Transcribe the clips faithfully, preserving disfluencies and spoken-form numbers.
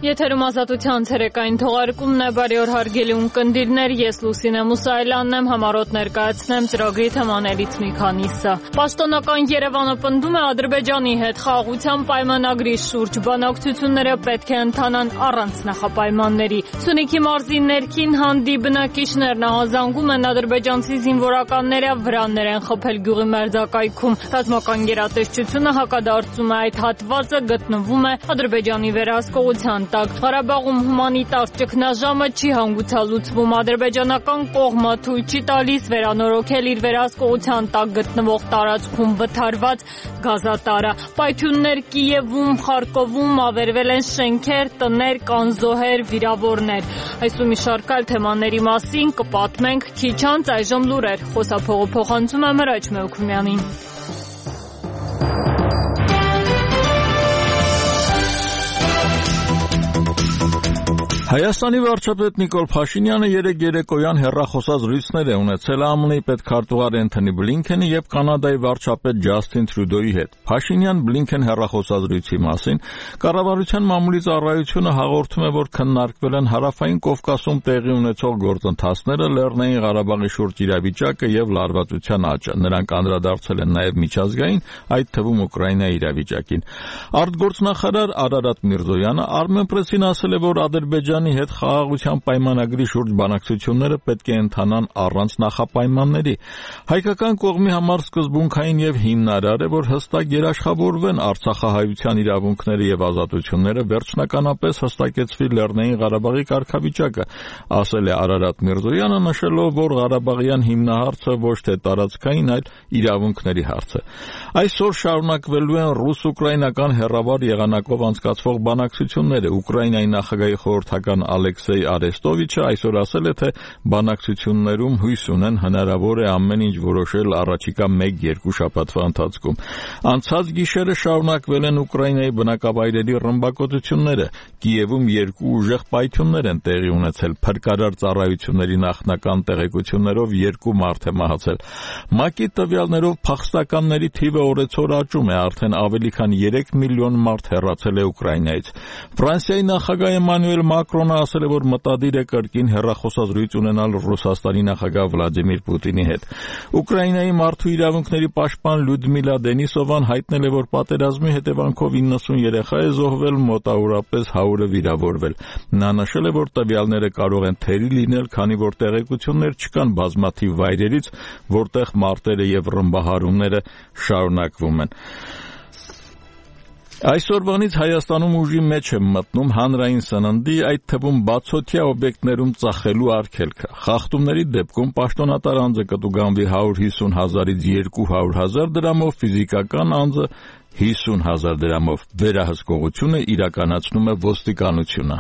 Եթերում ազատության ցերեկային թողարկումն է, բարի օր հարգելի ունկնդիրներ, ես Լուսինե Մուսայելյանն եմ, համառոտ ներկայացնեմ ծրագրի թեմաներից մի քանիսը։ Պաշտոնական Երևանը պնդում է Ադրբեջանի հետ խաղաղության պայմանագրի շուրջ բանակցությունները պետք է ընթանան առանց նախապայմանների։ Սյունիքի մարզի ներքին հանդի բնակիչներն ահազանգում են ադրբեջանցի զինվորականները վրաններ են խփել գյուղի մերձակայքում։ Ռազմական գերատեսչությունը հակադարձում է այդ հատվածը գտնվում է Ադրբեջանի վերահսկողության տակ։ Ղարաբաղում հումանիտար ճգնաժամը չի հանգուցալուծվում, ադրբեջանական կողմը թույլ չի տալիս վերանորոգել իր վերահսկողության տակ գտնվող տարածքում վթարված գազատարը։ Պայթյուններ Կիևում, Խարկովում, ավերվել են շենքեր, տներ, կանզոհեր, վիրավորներ։ Այս ու մի շարք այլ թեմաների մասին կպատմենք քիչ անց, այժմ լուրեր։ Խոսափողը փոխանցում է Մրաչ Մեոքումյանին։ Հայաստանի վարչապետ Նիկոլ Փաշինյանը երեկ երեկոյան հեռախոսազրույցներ է ունեցել ԱՄՆ-ի պետքարտուղար Էնթոնի Բլինքենի եւ Կանադայի վարչապետ Ջասթին Թրյուդոյի հետ։ Փաշինյան-Բլինքեն հեռախոսազրույցի մասին կառավարության մամուլի ծառայությունը հաղորդում է, որ քննարկվել են Հարավային Կովկասում տեղի ունեցող գործընթացները, Լեռնային Ղարաբաղի շուրջ իրավիճակը եւ լարվածության աճը։ Նրանք անդրադարձել են նաեւ միջազգային, այդ թվում Ուկրաինայի իրավիճակին։ Արտգործնախարար Արարատ Միրզոյանը Armenpress-ին ասել է, որ Ադրբեջանի հետ խաղաղության պայմանագրի շուրջ բանակցությունները պետք է ընթանան առանց նախապայմանների։ Հայկական կողմի համար սկզբունքային եւ հիմնարար է, որ հստակ երաշխավորվեն Արցախահայության իրավունքները եւ ազատությունները, վերջնականապես հստակեցվի Լեռնային Ղարաբաղի կարգավիճակը, ասել է Արարատ Միրզոյանը, նշելով, որ Ղարաբաղյան հիմնահարցը ոչ թե տարածքային, այլ իրավունքների հարց է։ Այսօր շարունակվելու են ռուս-ուկրաինական հեռավար եղանակով անցկացվող բանակցությունները։ Ուկրաինայի նախագահի խորհրդական Ալեքսեյ Արեստովիչը այսօր ասել է, թե բանակցություններում հույս ունեն հնարավոր է ամեն ինչ որոշել առաջիկա մեկ-երկու շաբաթվա ընթացքում։ Անցած գիշերը շարունակվել են Ուկրաինայի բնակավայրերի ռմբակոծությունները։ Կիևում երկու ուժեղ պայթյուններ են տեղի ունեցել։ Փրկարար ծառայությունների նախնական տեղեկություններով երկու մարդ է մահացել։ ՄԱԿ-ի տվյալներով փախստականների թիվը օրեցօր աճում է, արդեն ավելի քան երեք միլիոն մարդ հեռացել է Ուկրաինայից։ Ֆրանսիայի նախագահ Էմանուել Մակրոնը ասել է, որ մտադիր է կրկին հեռախոսազրույց ունենալ Ռուսաստանի նախագահ Վլադիմիր Պուտինի հետ։ Ուկրաինայի մարդու իրավունքների պաշտպան Լյուդմիլա Դենիսովան հայտնել է, որ պատերազմի հետևանքով իննսուն երեխա է զոհվել, մոտավորապես հարյուրը վիրավորվել։ Նա նշել է, որ տվյալները կարող են թերի լինել, քանի որ տեղեկություններ չկան բազմաթիվ վայրերից, որտեղ մարտերը եւ ռմբահարումները շարունակվում են։ Այսօրվանից Հայաստանում ուժի մեջ է մտնում հանրային սննդի, այդ թվում բացօթյա օբյեկտներում ծախելու արգելքը։ Խախտումների դեպքում պաշտոնատար անձը կտուգանվի հարյուր հիսուն հազարից երկու հարյուր հազար դրամով, ֆիզիկական անձը հիսուն հազար դրամով։ Վերահսկողությունը իրականացնում է ոստիկանությունը։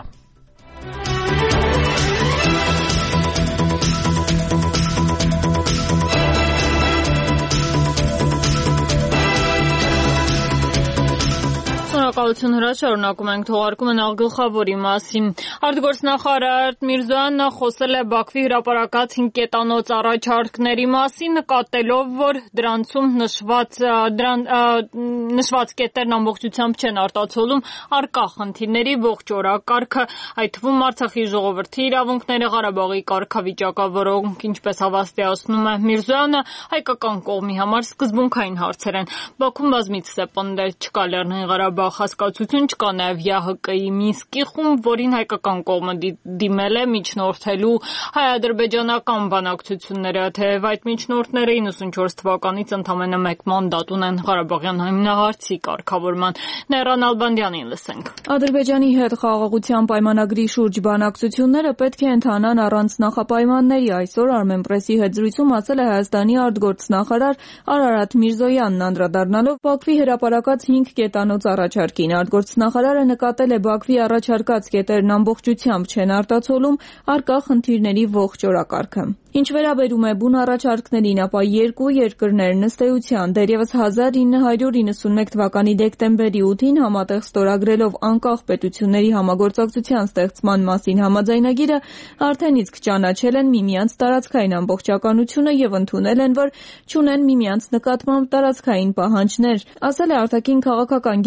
Շնորհակալություն հրաշ, շարունակում ենք թողարկումը նախ գլխավորի մասին։ Արտգործնախարար Միրզոյանը խոսել է Բաքվի հրապարակած հինգ կետանոց առաջարկների մասին, նկատելով, որ դրանցում նշված դրան նշված կետերն ամբողջությամբ չեն արտացոլում առկա խնդիրների ողջ օրակարգը, այդ թվում Արցախի ժողովրդի իրավունքները, Ղարաբաղի կարգավիճակը, որոնք, ինչպես հավաստիացնում է Միրզոյանը, հայկական կողմի համար սկզբունքային հարցեր են։ Բաքուն բազմիցս է պնդել, չկա Լեռնային Ղարաբաղ հասկացություն, չկա նաև ԵԱՀԿ-ի Մինսկի խումբ, որին հայկական կողմը դիմել է միջնորդելու հայ-ադրբեջանական բանակցությունները, թեև այդ միջնորդները իննսունչորս թվականից ընդամենը մեկ մանդատ ունեն Ղարաբաղյան հիմնահարցի կարգավորման։ Նեյրան Ալբանդյանին լսենք։ Ադրբեջանի հետ խաղաղության պայմանագրի շուրջ բանակցությունները պետք է ընթանան առանց նախապայմանների, այսօր Armenpress-ի հետ զրույցում ասել է Հայաստանի արտգործնախարար Արարատ Միրզոյանն, անդրադառնալով Բաքվի հրապարակած հինգ կետանոց առաջարկին։ Արտգործնախարարը նկատել է Բաքվի առաջարկած կետերն ամբողջությամբ չեն արտացոլում առկա խնդիրների ողջ օրակարգը։ Ինչ վերաբերում է բուն առաջարկներին, ապա երկու երկրներն ըստ էության դեռևս հազար ինը հարյուր իննսունմեկ թվականի դեկտեմբերի ութին համատեղ ստորագրելով անկախ պետությունների համագործակցության ստեղծման մասին համաձայնագիրը արդեն իսկ ճանաչել են միմյանց տարածքային ամբողջականությունը եւ ընդունել են, որ չունեն միմյանց նկատմամբ տարածքային պահանջներ, ասել է արտաքին քաղաքական գերատեսչությունը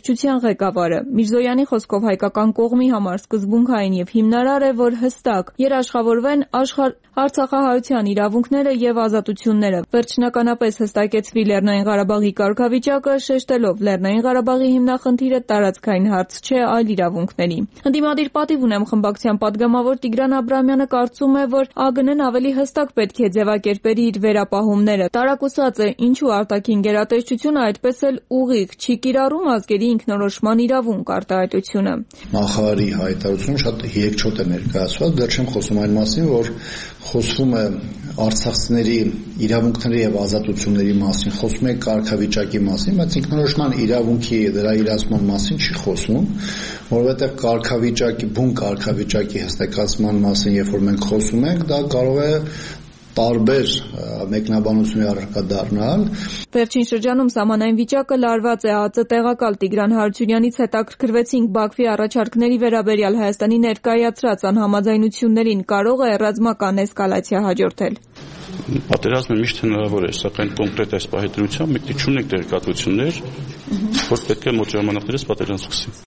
բնակչության ղեկավարը։ Միրզոյանի խոսքով հայկական կողմի համար սկզբունքային եւ հիմնարար է, որ հստակ երաշխավորվեն աշխարհ Արցախահայության իրավունքները եւ ազատությունները։ Վերջնականապես հստակեցվի Լեռնային Ղարաբաղի կարգավիճակը, շեշտելով Լեռնային Ղարաբաղի հիմնախնդիրը տարածքային հարց չէ, այլ իրավունքների։ Ընդդիմադիր պատիվ ունեմ խմբակցության падգամավոր Տիգրան Աբրահամյանը կարծում է, որ ԱԳՆ-ն ավելի հստակ պետք է ձևակերպերի իր վերապահումները։ Տարակուսած է, ինչու արտաքին գերատեսչությունը այդպես էլ ուղիղ չի կիրառում ազգերի ինքնորոշման իրավունք արտահայտությունը։ Նախարարի հայտարարությունը շատ երկչոտ է ներկայացված, դեռ չեմ խոսում այն մասին, որ խոսվում է արցախցիների իրավունքների եւ ազատությունների մասին, խոսում է կարգավիճակի մասին, բայց ինքնորոշման իրավունքի դրա իրացման մասին չի խոսում, որովհետեւ կարգավիճակի, բուն կարգավիճակի հստակացման մասին, երբ որ մենք խոսում ենք, դա կարող է տարբեր մեկնաբանությունների առարկա դառնալ։ Վերջին շրջանում սահմանային վիճակը լարված է։ ԱԾ տեղակալ Տիգրան Հարությունյանից հետաքրքրվեցինք Բաքվի առաջարկների վերաբերյալ Հայաստանի ներկայացրած անհամաձայնություններին, կարող է ռազմական էսկալացիա հաջորդել։ Պատերազմը միշտ հնարավոր է, սակայն կոնկրետ այս պահի դրությամբ մենք չունենք տեղեկատվություններ, որ պետք է մոտ ժամանակներս պատերազմ սկսի։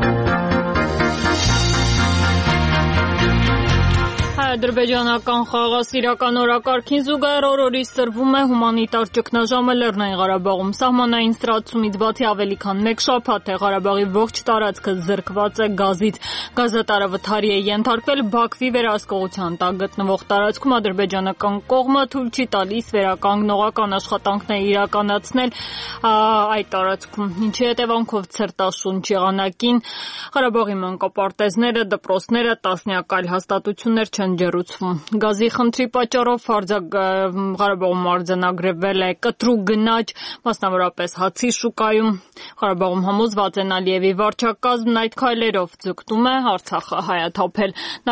Ադրբեջանական խաղաղասիրական օրակարգին զուգահեռ օրորի սրվում է հումանիտար ճգնաժամը Լեռնային Ղարաբաղում։ Սահմանային սրացումից բացի ավելի քան մեկ շաբաթ է Ղարաբաղի ողջ տարածքը զրկված է գազից։ Գազատարը վթարի է ենթարկվել Բաքվի վերահսկողության տակ գտնվող տարածքում։ Ադրբեջանական կողմը թույլ չի տալիս վերականգնողական աշխատանքներ իրականացնել այդ տարածքում, ինչի հետևանքով ցրտաշունչ եղանակին Ղարաբաղի մանկապարտեզները, դպրոցները, տասնյակ այլ հաստատություններ չեն ջեռուցվում։ Գազի խնդրի պատճառով Ղարաբաղում արձանագրվել է կտրուկ գնաճ, մասնավորապես հացի շուկայում։ Ղարաբաղում համոզված են Ալիևի վարչակազմն այդ քայլերով ձգտում է Արցախը հայաթափել։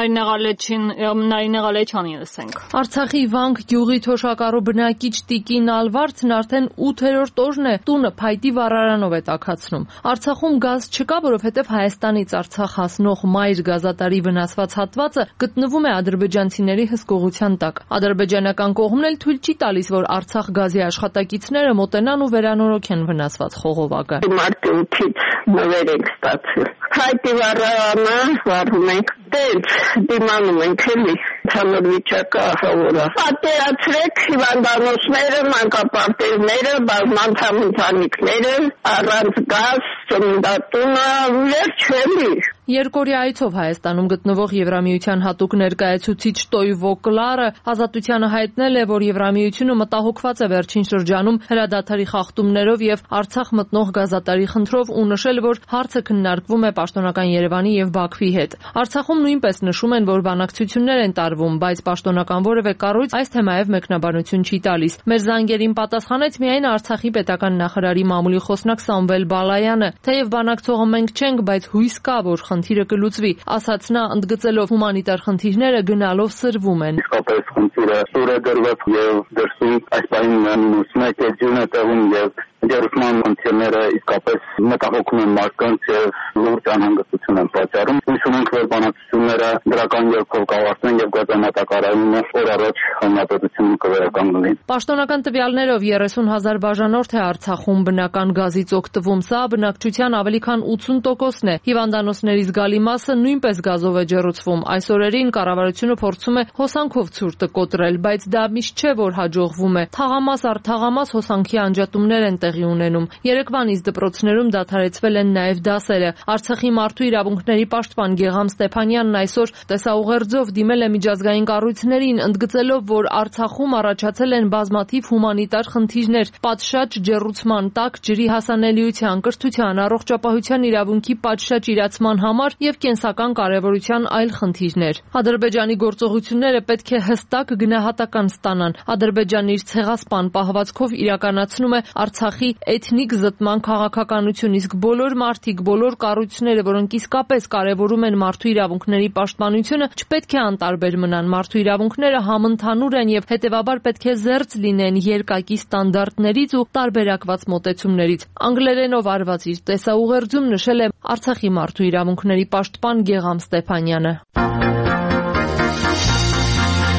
Նարինե Ղալեչյանին լսենք։ Արցախի Վանք գյուղի թոշակառու բնակիչ Տիկին Ալվարդն արդեն ութերորդ օրն է տունը փայտի վառարանով է տաքացնում։ Արցախում գազ չկա, որովհետև Հայաստանից Արցախ հասնող մայր գազատարի վնասված հատվածը գտնվում է ադրբեջանցիների հսկողության տակ։ Ադրբեջանական կողմն էլ թույլ չի տալիս, որ Արցախ գազի աշխատակիցները մոտենան ու վերանորոգեն վնասված խողովակը։ Մարտի ութից նվեր ենք ստացել։ Փայտի վառարանը վառում ենք, դենց դիմանում ենք էլի, ցաներ վիճակը ահավոր է։ Պատերացրեք հիվանդանոցները, մանկապարտեզները, բազմանդամ ընտանիքները, առանց գազ, ծննդատունը, վերջ էլի։ Երկօրյա այցով Հայաստանում գտնվող Եվրամիության հատուկ ներկայացուցիչ Տոյվո Կլարը ազատությանը հայտնել է, որ Եվրամիությունը մտահոգված է վերջին շրջանում հրադադարի խախտումներով եւ Արցախ մտնող գազատարի խնդրով ու նշել, որ հարցը քննարկվում է պաշտոնական Երևանի եւ Բաքվի հետ։ Արցախում նույնպես նշում են, որ բանակցություններ են տարվում, բայց պաշտոնական որևէ կառույց այս թեմայով մեկնաբանություն չի տալիս։ Մեր զանգերին պատասխանեց միայն Արցախի պետական նախարարի մամուլի խոսնակ Սամվել Բալայանը, թեև բանակցողը մենք չենք, բայց հույս կա, որ խնդիրը կլուծվի, ասաց նա, ընդգծելով հումանիտար խնդիրները գնալով սրվում են։ Իսկապես խնդիրը սուր է դրված եւ դրսում այս պահին մեկ էջուն է տեղում եւ Ջերուսման խնդիրները իսկապես մտահոգում են մարդկանց եւ լուրջ անհանգստություն են պատճառում։ Հույս ունենք, որ բանակցությունները դրական ելքով կավարտվեն եւ գազանատակարարումը օր առաջ համապետությունը կվերականգնվի։ Պաշտոնական տվյալներով երեսուն հազար բաժանորդ է Արցախում բնական գազից օգտվում, սա բնակչության ավելի քան ութսուն տոկոսն է։ Հիվանդանոցների զգալի մասը նույնպես գազով է ջեռուցվում։ Այս օրերին կառավարությունը փորձում է հոսանքով ցուրտը կոտրել, բայց դա միշտ չէ, որ հաջողվում է։ Թաղամաս առ թաղամաս հոսանքի անջատումներ են տեղի ունենում։ Երեկվանից դպրոցներում դադարեցվել են նաև դասերը։ Արցախի մարդու իրավունքների պաշտպան Գեգամ Ստեփանյանն այսօր տեսաուղերձով դիմել է միջազգային կառույցներին, ընդգծելով, որ Արցախում առաջացել են բազմաթիվ հումանիտար խնդիրներ՝ պատշաճ ջեռուցման տակ, ջրի հասանելիության, կրթության, առողջապահության իրավունքի պատշաճ իրացման համար եւ կենսական կարեւորության այլ խնդիրներ։ Ադրբեջանի գործողությունները պետք է հստակ գնահատական ստանան։ Ադրբեջանն իր ցեղասպան պահվածքով իրականացնում է Արցախի էթնիկ զտման քաղաքականություն, իսկ բոլոր մարդիկ, բոլոր կառույցները, որոնք իսկապես կարևորում են մարդու իրավունքների պաշտպանությունը, չպետք է անտարբեր մնան։ Մարդու իրավունքները համընդհանուր են եւ հետեւաբար պետք է զերծ լինեն երկակի ստանդարտներից ու տարբերակված մոտեցումներից։ Անգլերենով արված իր տեսաուղերձում նշել է Արցախի մարդու իրավունքների պաշտպան Գեգամ Ստեփանյանը։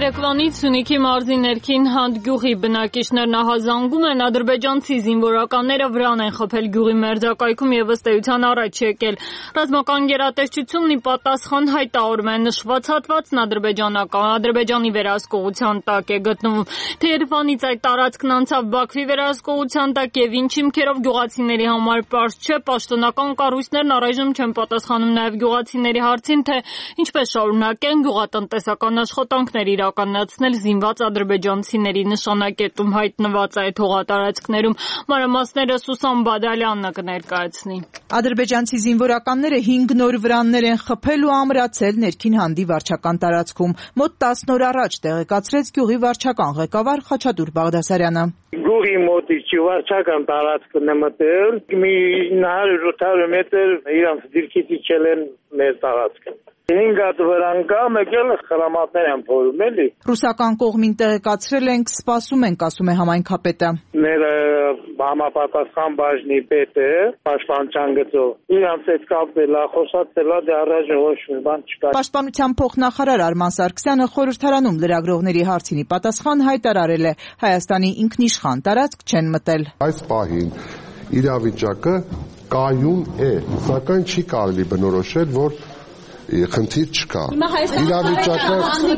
Երեկվանից Սյունիքի մարզի ներքին Հանդ գյուղի բնակիչներն ահազանգում են, ադրբեջանցի զինվորականները վրան են խփել գյուղի մերձակայքում եւ ըստ էության առաջ եկել։ Ռազմական գերատեսչությունն ի պատասխան հայտարարում է նշված հատվածն ադրբեջանական Ադրբեջանի վերահսկողության տակ է գտնվում։ Թե Երևանից այդ տարածքն անցավ Բաքվի վերահսկողության տակ եւ ինչ հիմքերով գյուղացիների համար պարզ չէ, պաշտոնական կառույցներն առայժմ չեն պատասխանում նաեւ գյուղացիների հարցին, թե ինչպես շարունակեն գյուղատնտեսական աշխատանքներ իրականացնել զինված ադրբեջանցիների նշանակետում հայտնված այդ հողատարածքներում։ Մանրամասները Սուսան Բադալյանն կներկայացնի։ Ադրբեջանցի զինվորականները հինգ նոր վրաններ են խփել ու ամրացել ներքին Հանդի վարչական տարածքում։ Մոտ տասն օր առաջ տեղեկացրեց գյուղի վարչական ղեկավար Խաչատուր Բաղդասարյանը։ Գյուղի մոտից վարչական տարածքն է մտել, մի հարյուր ութ մետր իրանց դիրքից իջել են մեր տարածքը։ Հինգ հատ վրան կա, մեկ էլ խրամատներ են փորում, էլի։ Ռուսական կողմին տեղեկացրել ենք, սպասում ենք, ասում է համայնքապետը։ Մեր համապատասխան բաժնի պետը, պաշտպանության գծով, իրանց հետ կապվել է, խոսացել է, դե առայժմ ոչ մի բան չկա։ Պաշտպանության փոխնախարար Արման Սարգսյանը խորհրդարանում լրագրողների հարցին պատասխան հայտարարել է, Հայաստանի ինքնիշխան տարածք չեն մտել։ Այս պահին իրավիճակը կայուն է, սակայն չի կարելի բնորոշել, որ խնդիր չկա։ Իրավիճակը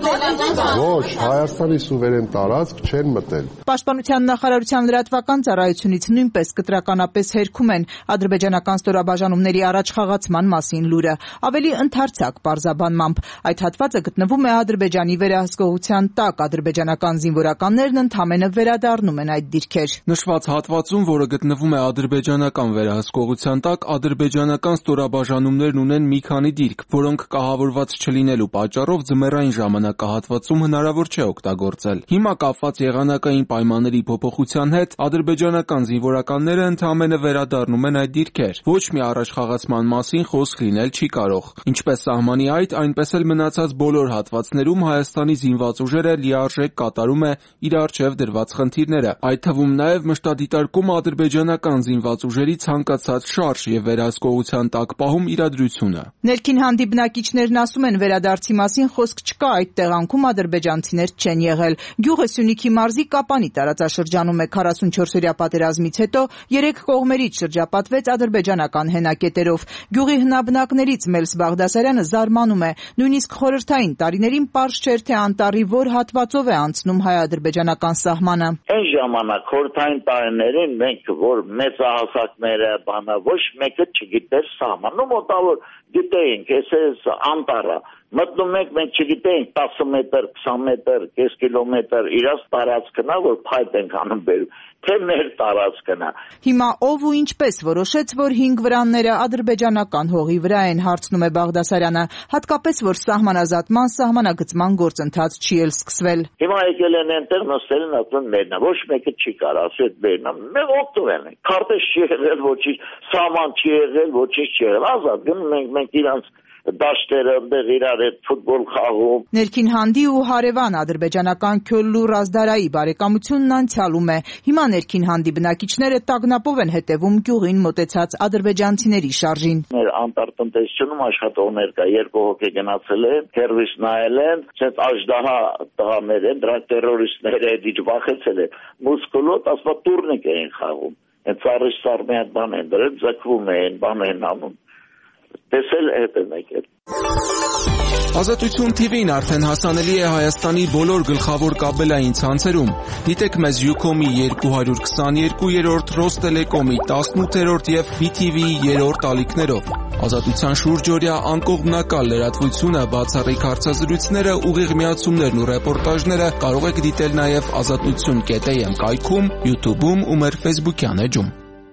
ոչ, Հայաստանի սուվերեն տարածք չեն մտել։ Պաշտպանության նախարարության լրատվական ծառայությունից նույնպես կտրականապես հերքում են ադրբեջանական ստորաբաժանումների առաջխաղացման մասին լուրը, ավելի ընդարձակ պարզաբանմամբ։ Այդ հատվածը գտնվում է Ադրբեջանի վերահսկողության տակ, ադրբեջանական զինվորականներն ընդամենը վերադառնում են այդ դիրքեր։ Նշված հատվածում, որը գտնվում է ադրբեջանական վերահսկողության տակ, ադրբեջանական ստորաբաժանումներն ունեն մի քանի դիրք, որոնք կահավորված չլինելու պատճառով ձմեռային ժամանակահատվածում հնարավոր չէ օգտագործել։ Հիմա կապված եղանակային պայմանների փոփոխության հետ ադրբեջանական զինվորականները ընդամենը վերադառնում են այդ դիրքեր։ Ոչ մի առաջխաղացման մասին խոսք լինել չի կարող։ Ինչպես սահմանի այդ, այնպես էլ մնացած բոլոր հատվածներում Հայաստանի զինված ուժերը լիարժեք կատարում է իր առջև դրված խնդիրները, այդ թվում նաև մշտադիտարկում ադրբեջանական զինված ուժերի ցանկացած շարժ եւ վերահսկողության տակ պահում իրադրությունը։ Ներքին Հանդի բնակիչներն ասում են, վերադարձի մասին խոսք չկա, այդ տեղանքում ադրբեջանցիներ չեն եղել։ Գյուղը Սյունիքի մարզի Կապանի տարածաշրջանում է, քառասունչորսօրյա պատերազմից հետո երեք կողմերից շրջապատվեց ադրբեջանական հենակետերով։ Գյուղի հնաբնակներից Մելս Բաղդասարյանը զարմանում է, նույնիսկ խորհրդային տարիներին պարզ չէր, թե անտառի որ հատվածով է անցնում հայ-ադրբեջանական սահմանը։ Այն ժամանակ խորհրդային տարիներին մենք որ մեծահասակները բանը ոչ մեկը չգիտեր սահմանը, մոտավոր գիտեինք, ես անտառը մտնում ենք, մենք չգիտեինք տասը մետր, քսան մետր, կես կիլոմետր իրաց տարածքն է, որ փայտ ենք անում բերում, թե մեր տարածքն է։ Հիմա ով ու ինչպես որոշեց, որ հինգ վրանները ադրբեջանական հողի վրա են, հարցնում է Բաղդասարյանը, հատկապես որ սահմանազատման, սահմանագծման գործընթաց չի էլ սկսվել։ Հիմա եկել են այնտեղ նստել են ասում մերնա, ոչ մեկը չի կարող ասել այդ մերնա, մենք օգտվել ենք։ Քարտեզ չի եղել, ոչինչ, սահման չի եղել, ոչինչ չի եղել, ազատ գնում ենք մենք իրանց դաշտերը այնտեղ իրար հետ ֆուտբոլ խաղում։ Ներքին Հանդի ու հարևան ադրբեջանական Քյոլլու Ռազդարայի բարեկամությունն անցյալում է։ Հիմա Ներքին Հանդի բնակիչները տագնապով են հետևում գյուղին մոտեցած ադրբեջանցիների շարժին։ Մեր անտառտնտեսությունում աշխատողներ կա, երկու հոգի գնացել են, հերվիս նայել են, ցած աժդահա տղաներ են, դրանք տերորիստներ են, դիջ վախեցել են։ Մուսկուլոտ ասա տուրնիկ էին խաղում։ Այդ ծառի սարմի այդ բան են դրել, ձգվում են, բան են անում։ Տեսել հետ են եկել։ Ազատություն թի վին արդեն հասանելի է Հայաստանի բոլոր գլխավոր կաբելային ցանցերում։ Դիտեք մեզ Յուքոմի երկու հարյուր քսաներկուերորդ, Ռոստելեկոմի տասնութերորդ եւ բի թի վիի երրորդ ալիքներով։ Ազատության շուրջօրյա անկողմնակալ լրատվությունը, բացառիկ հարցազրույցները, ուղիղ միացումներն ու ռեպորտաժները կարող եք դիտել նաև ազատություն կետ էյ էմ կայքում, YouTube-ում ու մեր Facebook-յան էջում։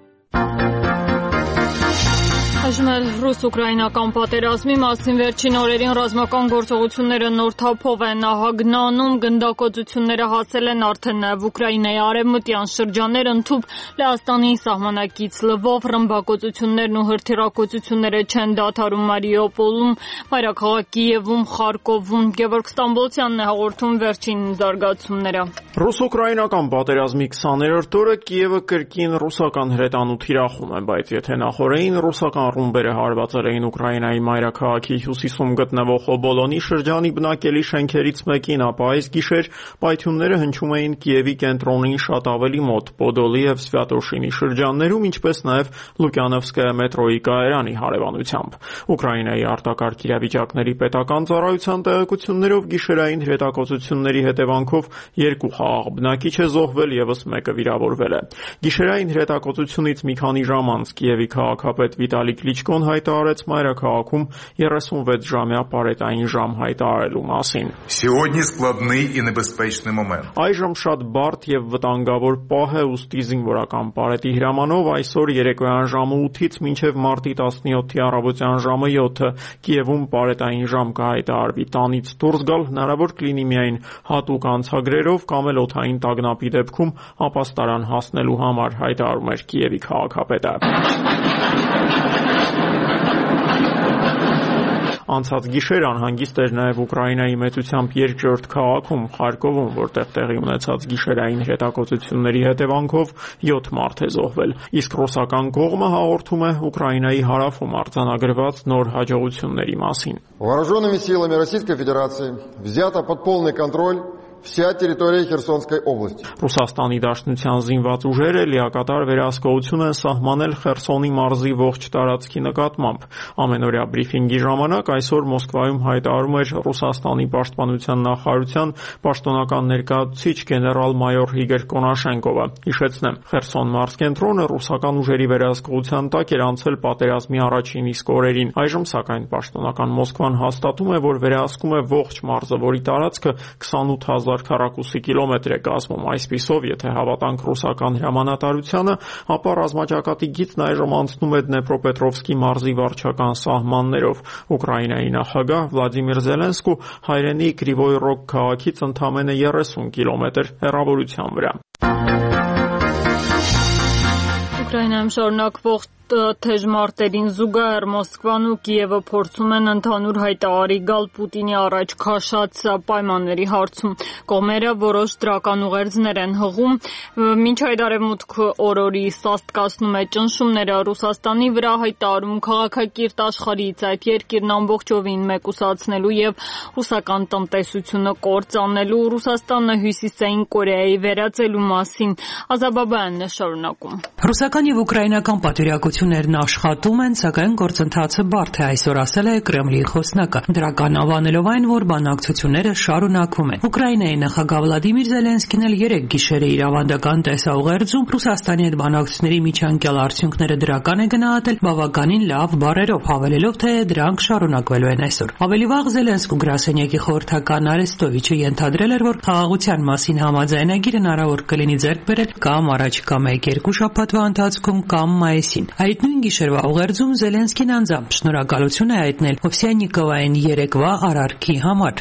Այժմ էլ ռուս-ուկրաինական պատերազմի մասին վերջին օրերին ռազմական գործողությունները նոր թափով են ահագնանում, գնդակոծությունները հասել են արդեն նաև Ուկրաինայի արևմտյան շրջաններ, ընդհուպ Լեհաստանի սահմանակից Լվով, ռմբակոծություններն ու հրթիռակոծությունները չեն դադարում Մարիուպոլում, մայրաքաղաք Կիևում, Խարկովում։ Գևորգ Ստամբոլցյանն է հաղորդում վերջին զարգացումները։ Ռուս-ուկրաինական պատերազմի քսաներորդ օրը Կիևը կրկին ռուսական հրետանու թիրախում է, բայց եթե նախորդին ռուսական ռումբերը հարվածել էին Ուկրաինայի մայրաքաղաքի հյուսիսում գտնվող Հոբոլոնի շրջանի բնակելի շենքերից մեկին, ապա այս գիշեր պայթյունները հնչում էին Կիևի կենտրոնին շատ ավելի մոտ, Պոդոլի և Սվյատոշինի շրջաններում, ինչպես նաև Լուկյանովսկայա մետրոյի կայարանի հարևանությամբ։ Ուկրաինայի արտակարգ իրավիճակների պետական ծառայության տեղեկություններով գիշերային հրետակոծությունների հետևանքով երկու խաղաղ բնակիչ է զոհվել, ևս մեկը վիրավորվել է։ Գիշերային հրետակոծությունից մի քանի ժամ անց Կիևի քաղաքապետ Վիտալի Կլիչկոն հայտարարեց մայրաքաղաքում երեսունվեց ժամյա պարետային ժամ հայտարարելու մասին։ Այժմ շատ բարդ և վտանգավոր պահ է, ուստի զինվորական պարետի հրամանով այսօր երեկոյան ժամը ութից մինչև մարտի տասնյոթի առավոտյան ժամը յոթը Կիևում պարետային ժամ կհայտարարվի։ Տանից դուրս գալ հնարավոր կլինի միայն հատուկ անցագրերով կամ էլ օդային տագնապի դեպքում ապաստարան հասնելու համար, հայտարարում էր Կիևի քաղաքապետը։ Անցած գիշեր անհանգիստ էր նաև Ուկրաինայի մեծությամբ երկրորդ քաղաքում Խարկովում, որտեղ տեղի ունեցած գիշերային հրետակոծությունների հետևանքով յոթ մարդ է զոհվել։ Իսկ ռուսական կողմը հաղորդում է Ուկրաինայի հարավում արձանագրված նոր հաջողությունների մասին։ Вооруженными силами Российской Федерации взята под полный контроль вся территория Херсонской области. Ռուսաստանի Դաշնության զինված ուժերը լիակատար վերահսկողություն են սահմանել Խերսոնի մարզի ողջ տարածքի նկատմամբ։ Ամենօրյա բրիֆինգի ժամանակ այսօր Մոսկվայում հայտարարում էր Ռուսաստանի պաշտպանության նախարարության պաշտոնական ներկայացուցիչ գեներալ-մայոր Իգոր Կոնաշենկովը։ Հիշեցնեմ, Խերսոն մարզկենտրոնը ռուսական ուժերի վերահսկողության տակ էր անցել պատերազմի առաջին իսկ օրերին։ Այժմ սակայն պաշտոնական Մոսկվան հաստատում է, որ վերահսկում է ողջ մարզը, որի տարածքը քսանութ հազար քառակուսի կիլոմետր է կազմում։ Այսպիսով, եթե հավատանք ռուսական հրամանատարությանը, ապա ռազմաճակատի գիծն այժմ անցնում է Դնեպրոպետրովսկի մարզի վարչական սահմաններով։ Ուկրաինայի նախագահ Վլադիմիր Զելենսկու հայրենի Կրիվոյ Ռոգ քաղաքից ընդամենը երեսուն կիլոմետր հեռավորության վրա։ Ուկրաինայում շարունակվող թեժ մարտերին զուգահեռ Մոսկվան ու Կիևը փորձում են ընդհանուր հայտարարի գալ Պուտինի առաջ քաշած պայմանների հարցում։ Կողմերը որոշ դրական ուղերձներ են հղում։ Մինչ այդ արևմուտքը օրորի սաստկացնում է ճնշումները Ռուսաստանի վրա, հայտարարում քաղաքակիրթ աշխարհից այդ երկիրն ամբողջովին մեկուսացնելու եւ ռուսական տնտեսությունը կործանելու, Ռուսաստանը Հյուսիսային Կորեայի վերածելու մասին։ Ազաբաբայանն է շարունակում։ Ռուսական եւ ուկրաինական պատվիրակություններն աշխատում են, սակայն գործընթացը բարդ է, այսօր ասել է Կրեմլի խոսնակը, դրական ավանելով այն, որ բանակցությունները շարունակվում են։ Ուկրաինայի նախագահ Վլադիմիր Զելենսկին էլ երեք գիշերը իր ավանդական տեսաուղերձում Ռուսաստանի հետ բանակցությունների միջանկյալ արդյունքները դրական է գնահատել բավականին լավ բառերով, հավելելով, թե դրանք շարունակվելու են այսօր։ Ավելի վաղ Զելենսկու գրասենյակի խորհրդական Արեստովիչը ենթադրել էր, որ խաղաղության մասին համաձայնագիր հնարավոր կլինի ձեռք բերել կամ առաջիկա մեկ-երկու շաբաթվա ընթացքում կամ մայիսին։ Այդ նույն գիշերվա ուղերձում Զելենսկին անձամբ շնորհակալություն է հայտնել Օվսյաննիկովային երեկվա արարքի համար։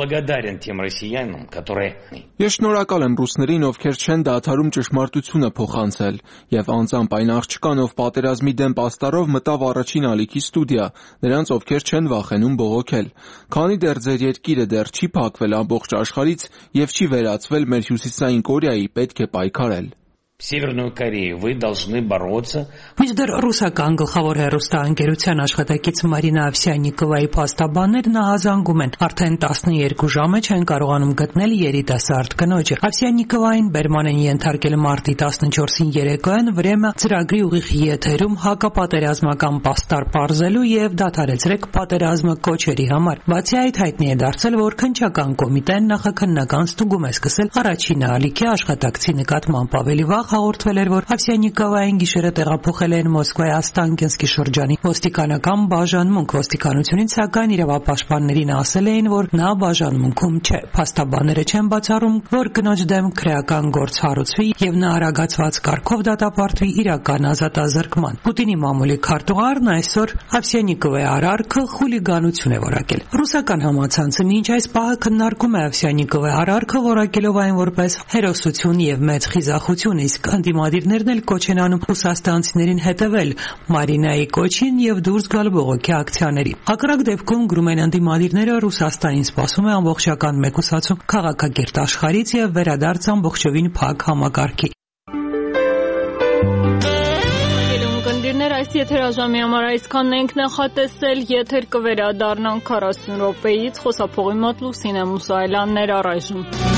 Ես շնորհակալ եմ ռուսներին, ովքեր չեն դադարում ճշմարտությունը փոխանցել, եւ անձամբ այն աղջկան, ով պատերազմի դեմ պաստառով մտավ առաջին ալիքի ստուդիա, նրանց, ովքեր չեն վախենում բողոքել։ Քանի դեռ ձեր երկիրը դեռ չի փակվել ամբողջ աշխարհից եւ չի վերածվել մեր Հյուսիսային Կորեայի, պետք է պայքարել։ Սևեռную Կորեю вы должны бороться. Մինչդեռ ռուսական գլխավոր հեռուստաընկերության աշխատակից Մարինա Ավսյաննիկովայի փաստաբաններն ահազանգում են, արդեն տասնուերկու ժամ է չեն կարողանում գտնել երիտասարդ կնոջը։ Ավսյաննիկովային բերման են ենթարկել մարտի տասնչորսին երեկոյան Վրեմա ծրագրի ուղիղ եթերում հակապատերազմական պաստառ պարզելու եւ դադարեցրեք պատերազմը կոչերի համար։ Բացի այդ, հայտնի է դարձել, որ քննչական կոմիտեն նախաքննական ստուգում է սկսել առաջին ալիքի աշխատակցի նկատմամբ ավելի վաղ հաղորդվել էր, որ Ավսյաննիկովային գիշերը տեղափոխել են Մոսկվայի Օստանկինսկի շրջանի ոստիկանական բաժանմունք։ Ոստիկանությունից սակայն իրավապաշտպաններին ասել էին, որ նա բաժանմունքում չէ։ Փաստաբանները չեն բացառում, որ կնոջ դեմ քրեական գործ հարուցվի եւ նա արագացված կարգով դատապարտվի իրական ազատազրկման։ Պուտինի մամուլի քարտուղարն այսօր Ավսյաննիկովայի արարքը խուլիգանություն է որակել։ Ռուսական համացանցը մինչ այս պահը քննարկում է Ավսյաննիկովայի արարքը, որակելով այն որպես հերոսություն եւ մեծ խիզախություն, իսկ անդիմադիրներն էլ կոչ են անում ռուսաստանցիներին հետևել Մարինայի կոչին եւ դուրս գալ բողոքի ակցիաների։ Հակառակ դեպքում գրում են անդիմադիրները, Ռուսաստանին սպասում է ամբողջական մեկուսացում քաղաքակիրթ աշխարհից եւ վերադարձ ամբողջովին փակ համակարգի։ Այս եթերաժամի համար այսքանն ենք նախատեսել, եթեր կվերադառնանք քառասուն րոպեից, խոսափողի մոտ Լուսինե Մուսայելյանն էր առայժմ։